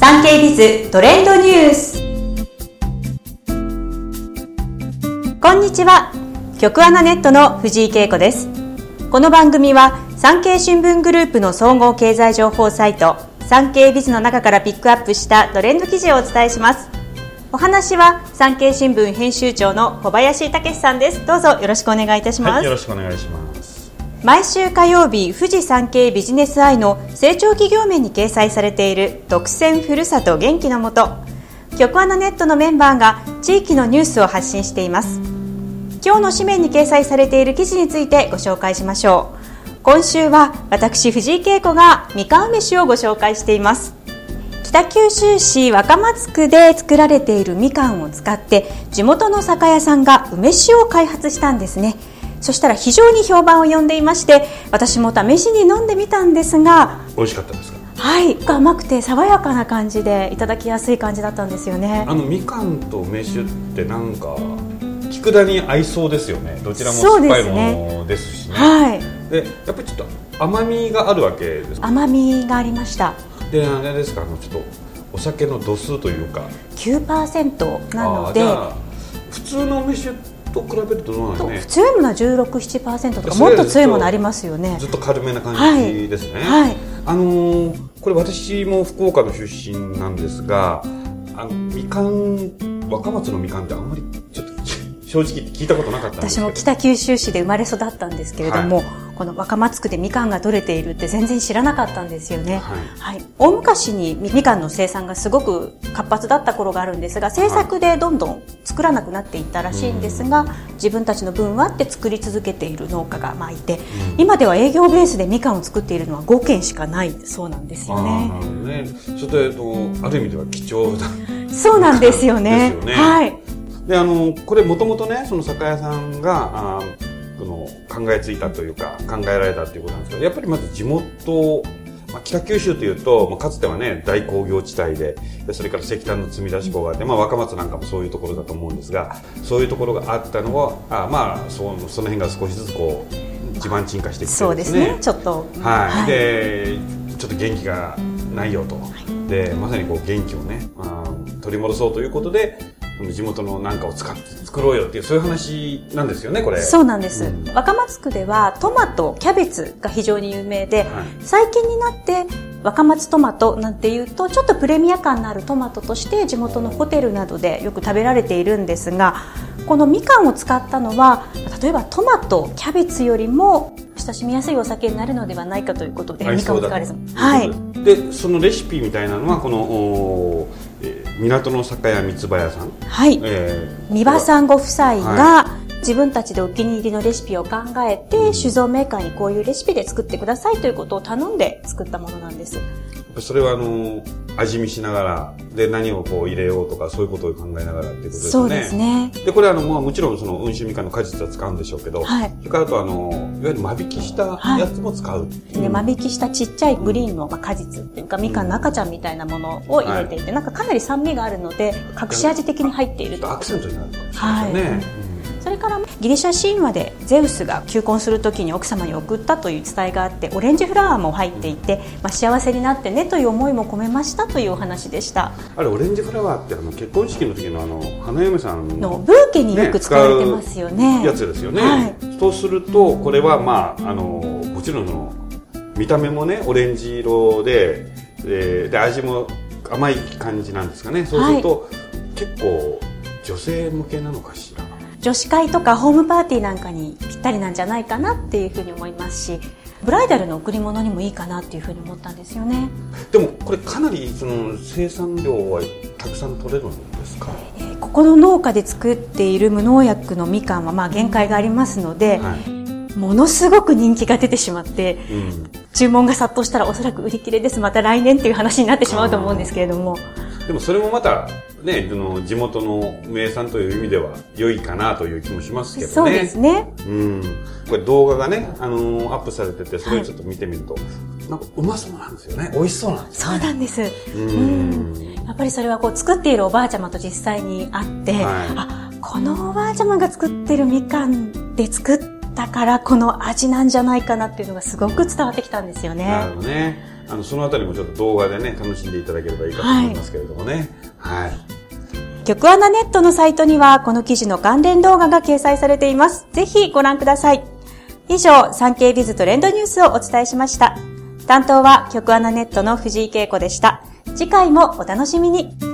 産経ビズトレンドニュース。こんにちは、局アナネットの藤井恵子です。この番組は産経新聞グループの総合経済情報サイト産経ビズの中からピックアップしたトレンド記事をお伝えします。お話は産経新聞編集長の小林武さんです。どうぞよろしくお願いいたします。 はい、よろしくお願いします。 毎週火曜日、富士産経ビジネスアイの成長企業面に掲載されている特選ふるさと元気のもと、局アナネットのメンバーが地域のニュースを発信しています。今日の紙面に掲載されている記事についてご紹介しましょう。今週は私藤井恵子がみかん梅酒をご紹介しています。北九州市若松区で作られているみかんを使って地元の酒屋さんが梅酒を開発したんですね。そしたら非常に評判を呼んでいまして、私も試しに飲んでみたんですが、 美味しかったですか？ はい、甘くて爽やかな感じでいただきやすい感じだったんですよね。 みかんと梅酒ってなんか佃煮合いそうですよね。どちらも酸っぱいものですしね。 はい。 でやっぱりちょっと甘みがあるわけですか？ 甘みがありました。 であれですか、ちょっとお酒の度数というか 9% なので、 じゃあ普通の梅酒と比べるとどうなんですね。 強いものは 16-17% とかもっと強いものありますよね。 ずっと軽めな感じですね。 はい、 これ私も福岡の出身なんですが、みかん、若松のみかんってあんまりちょっと正直言って聞いたことなかったんですけど。 私も北九州市で生まれ育ったんですけれども、はい、この若松区でみかんが取れているって全然知らなかったんですよね。はいはい、大昔にみかんの生産がすごく活発だった頃があるんですが、政策でどんどん作らなくなっていったらしいんですが、自分たちの分はって作り続けている農家がいて、今では営業ベースでみかんを作っているのは5軒しかないそうなんですよね。 なるほどね。それとある意味では貴重だ。 そうなんですよね。 ですよね。 はい。 でこれもともとね、その酒屋さんが考えついたというか考えられたということなんですけど、やっぱりまず地元、北九州というと、かつてはね大工業地帯で、それから石炭の積み出し港があって、若松なんかもそういうところだと思うんですが、そういうところがあったのはその辺が少しずつこう地盤沈下してきてですね。 そうですね、ちょっと、 はい、でちょっと元気がないよと、でまさにこう元気をね取り戻そうということで、地元のなんかを使って作ろうよっていう、そういう話なんですよね、これ。 そうなんです。若松区ではトマト、キャベツが非常に有名で、最近になって若松トマトなんていうとちょっとプレミア感のあるトマトとして地元のホテルなどでよく食べられているんですが、このみかんを使ったのは例えばトマト、キャベツよりも親しみやすいお酒になるのではないかということで、みかんを使われてます。はい。 でそのレシピみたいなのはこの港の酒屋三葉屋さん、 はい、三輪さんご夫妻が自分たちでお気に入りのレシピを考えて、酒造メーカーにこういうレシピで作ってくださいということを頼んで作ったものなんです。 それは味見しながらで何をこう入れようとか、そういうことを考えながらっていうことですね。 そうですね。 でこれはもちろんその温州みかんの果実は使うんでしょうけど、それからあといわゆる間引きしたやつも使う、 間引きしたちっちゃいグリーンの果実っていうか、みかんの赤ちゃんみたいなものを入れていて、なんかかなり酸味があるので隠し味的に入っていると。 アクセントになるかもしれないですね。 それからギリシャ神話でゼウスが求婚するときに奥様に送ったという伝えがあって、オレンジフラワーも入っていて、幸せになってねという思いも込めましたというお話でした。 あれオレンジフラワーって結婚式の時の花嫁さんのブーケによく使われてますよね。 やつですよね。そうするとこれはもちろん見た目もねオレンジ色で味も甘い感じなんですかね。そうすると、結構女性向けなのかしら。 女子会とかホームパーティーなんかにぴったりなんじゃないかなっていうふうに思いますし、ブライダルの贈り物にもいいかなっていうふうに思ったんですよね。 でもこれかなり生産量はたくさん取れるんですか？ ここの農家で作っている無農薬のみかんは限界がありますので、ものすごく人気が出てしまって、注文が殺到したらおそらく売り切れです、また来年っていう話になってしまうと思うんですけれども。 でもそれもまたね、地元の名産という意味では良いかなという気もしますけどね。 そうですね。 これ動画がね、アップされてて、それをちょっと見てみると、なんかうまそうなんですよね。美味しそうなんですよね。 そうなんです。やっぱりそれは作っているおばあちゃまと実際に会って、このおばあちゃまが作ってるみかんで作ったからこの味なんじゃないかなっていうのがすごく伝わってきたんですよね。 なるほどね。 そのあたりもちょっと動画でね、楽しんでいただければいいかと思いますけれどもね。はい。 局アナネットのサイトには、この記事の関連動画が掲載されています。ぜひご覧ください。以上、産経ビズトレンドニュースをお伝えしました。担当は局アナネットの藤井恵子でした。次回もお楽しみに。